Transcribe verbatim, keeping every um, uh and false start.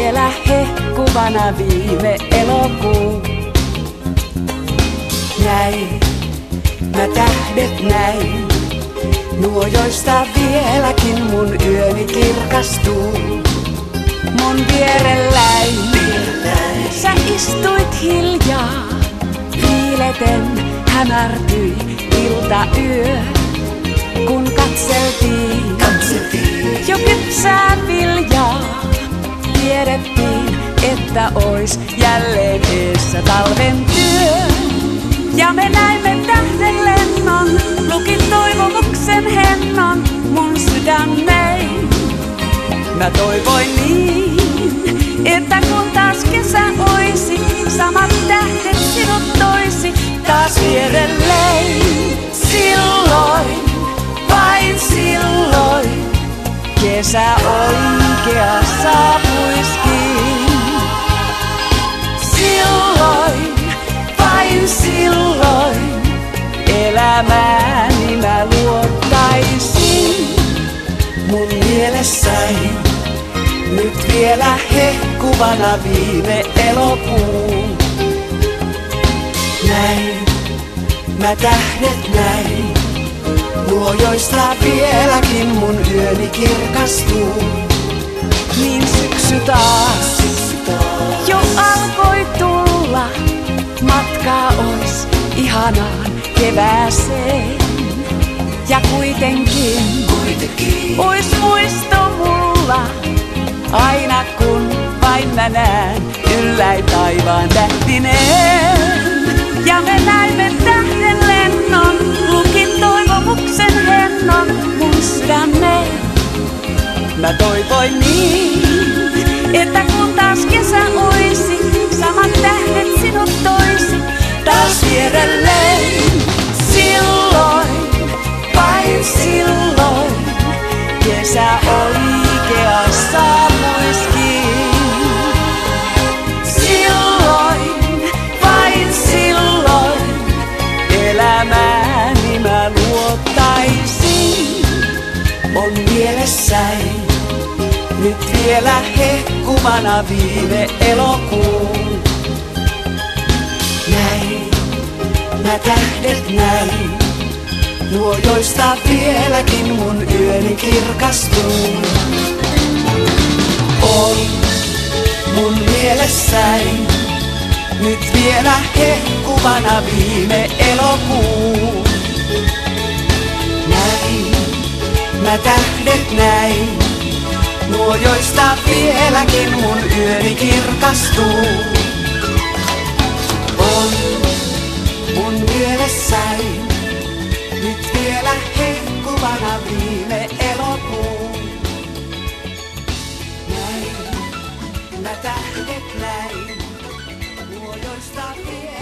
vielä hehkuvana viime elokuu. Näin, mä tähdet näin, nuo joista vieläkin mun yöni kirkastuu. Mun vierelläin, sä istuit hiljaa, viileten hämärtyi iltayö. Kun katseltiin, katseltiin jo kypsää viljaa, tiedettiin, että ois jälleen eessä talven työ. Ja me näimme tähden lennon, lukin toivomuksen hennon mun sydämein. Mä toivoin niin, että kun taas kesä oisi, samat tähdet sinut toisi taas vierelleen. Silloin, vain silloin, kesä oikea saapuiskin. Silloin, vain silloin, elämääni mä luottaisin. Mun mielessäni nyt vielä hehkuvana viime elokuu. Näin, mä tähdet näin, nuo joista vieläkin mun yöni kirkastuu. Niin syksy taas, syksy taas jo alkoi tulla, matkaa ois ihanaan kevääseen. Ja kuitenkin, kuitenkin ois muisto mulla, aina kun vain mä näen ylläin taivaan tähtineen. Ja me näimme tähden lennon, lukin toivomuksen hennon mun sydämeen. Mä toivoin niin, että kun taas kesä oisi, samat tähdet sinut toisi taas vierelleen. Silloin, vain silloin, kesä oikea saapuiskin. Silloin, vain silloin, elämääni mä luottaisin. On mielessäni nyt vielä hehkuvana viime elokuun. Näin, mä tähdet näin, nuo joista vieläkin mun yöni kirkastuu. On mun mielessäni nyt vielä hehkuvana viime elokuu. Näin, mä tähdet näin, nuo joista vieläkin mun yöni kirkastuu. On mun mielessäni nyt vielä hehkuvana viime elokuu. Näin, mä tähdet näin, nuo joista vielä